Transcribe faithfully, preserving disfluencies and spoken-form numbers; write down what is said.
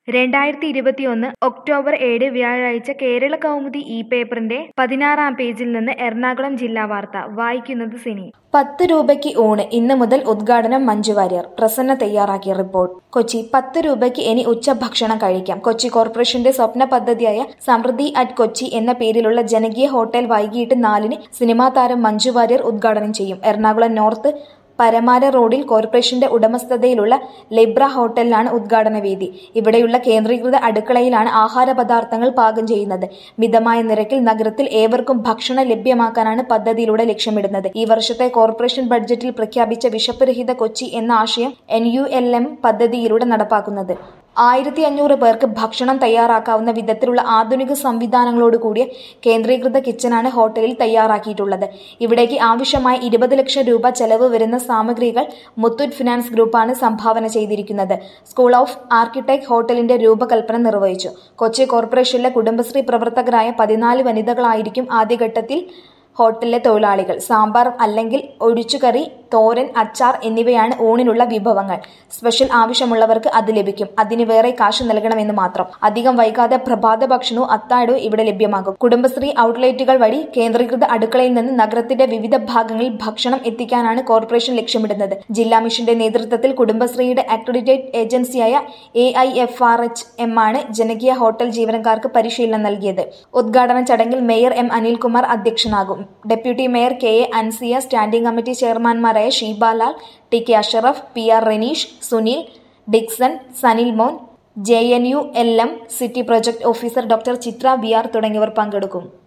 രണ്ടായിരത്തി ഇരുപത്തിയൊന്ന് ഒക്ടോബർ ഏഴ് വ്യാഴാഴ്ച കേരള കൗമുദി ഇ പേപ്പറിന്റെ പതിനാറാം പേജിൽ നിന്ന് എറണാകുളം ജില്ലാ വാർത്ത വായിക്കുന്നത് സിനി. പത്ത് രൂപയ്ക്ക് ഊണ് ഇന്ന് മുതൽ ഉദ്ഘാടനം മഞ്ജു വാര്യർ. പ്രസന്ന തയ്യാറാക്കിയ റിപ്പോർട്ട്. കൊച്ചി. പത്ത് രൂപയ്ക്ക് ഇനി ഉച്ചഭക്ഷണം കഴിക്കാം. കൊച്ചി കോർപ്പറേഷന്റെ സ്വപ്ന പദ്ധതിയായ സമൃദ്ധി അറ്റ് കൊച്ചി എന്ന പേരിലുള്ള ജനകീയ ഹോട്ടൽ വൈകിട്ട് നാലിന് സിനിമാ താരം മഞ്ജു വാര്യർ ഉദ്ഘാടനം ചെയ്യും. എറണാകുളം നോർത്ത് പരമാര റോഡിൽ കോർപ്പറേഷന്റെ ഉടമസ്ഥതയിലുള്ള ലിബ്ര ഹോട്ടലിലാണ് ഉദ്ഘാടന വേദി. ഇവിടെയുള്ള കേന്ദ്രീകൃത അടുക്കളയിലാണ് ആഹാര പദാർത്ഥങ്ങൾ പാകം ചെയ്യുന്നത്. മിതമായ നിരക്കിൽ നഗരത്തിൽ ഏവർക്കും ഭക്ഷണം ലഭ്യമാക്കാനാണ് പദ്ധതിയിലൂടെ ലക്ഷ്യമിടുന്നത്. ഈ വർഷത്തെ കോർപ്പറേഷൻ ബഡ്ജറ്റിൽ പ്രഖ്യാപിച്ച വിശപ്പ് രഹിത കൊച്ചി എന്ന ആശയം എൻ യു എൽ എം പദ്ധതിയിലൂടെ നടപ്പാക്കുന്നത്. ആയിരത്തി അഞ്ഞൂറ് പേർക്ക് ഭക്ഷണം തയ്യാറാക്കാവുന്ന വിധത്തിലുള്ള ആധുനിക സംവിധാനങ്ങളോട് കൂടിയ കേന്ദ്രീകൃത കിച്ചനാണ് ഹോട്ടലിൽ തയ്യാറാക്കിയിട്ടുള്ളത്. ഇവിടേക്ക് ആവശ്യമായ ഇരുപത് ലക്ഷം രൂപ ചെലവ് വരുന്ന സാമഗ്രികൾ മുത്തൂറ്റ് ഫിനാൻസ് ഗ്രൂപ്പാണ് സംഭാവന ചെയ്തിരിക്കുന്നത്. സ്കൂൾ ഓഫ് ആർക്കിടെക്ട് ഹോട്ടലിന്റെ രൂപകൽപ്പന നിർവഹിച്ചു. കൊച്ചി കോർപ്പറേഷനിലെ കുടുംബശ്രീ പ്രവർത്തകരായ പതിനാല് വനിതകളായിരിക്കും ആദ്യഘട്ടത്തിൽ ഹോട്ടലിലെ തൊഴിലാളികൾ. സാമ്പാർ അല്ലെങ്കിൽ ഒഴിച്ചുകറി, തോരൻ, അച്ചാർ എന്നിവയാണ് ഊണിനുള്ള വിഭവങ്ങൾ. സ്പെഷ്യൽ ആവശ്യമുള്ളവർക്ക് അത് ലഭിക്കും. അതിന് വേറെ കാശ് നൽകണമെന്ന് മാത്രം. അധികം വൈകാതെ പ്രഭാത ഭക്ഷണവും അത്താഴവും ഇവിടെ ലഭ്യമാകും. കുടുംബശ്രീ ഔട്ട്ലെറ്റുകൾ വഴി കേന്ദ്രീകൃത അടുക്കളയിൽ നിന്ന് നഗരത്തിന്റെ വിവിധ ഭാഗങ്ങളിൽ ഭക്ഷണം എത്തിക്കാനാണ് കോർപ്പറേഷൻ ലക്ഷ്യമിടുന്നത്. ജില്ലാ മിഷന്റെ നേതൃത്വത്തിൽ കുടുംബശ്രീയുടെ അക്രഡിറ്റേറ്റ് ഏജൻസിയായ A I F R H M ആണ് ജനകീയ ഹോട്ടൽ ജീവനക്കാർക്ക് പരിശീലനം നൽകിയത്. ഉദ്ഘാടന ചടങ്ങിൽ മേയർ എം അനിൽകുമാർ അധ്യക്ഷനാകും. Deputy mayor K A Ansiya, standing committee ചെയർമാൻമാരായ Sheebalal, T K Ashraf, P R Reneesh, Sunil, Dixon, Sanil Mon, J N U L M city project officer doctor Chithra V R തുടങ്ങിയവർ പങ്കെടുക്കും.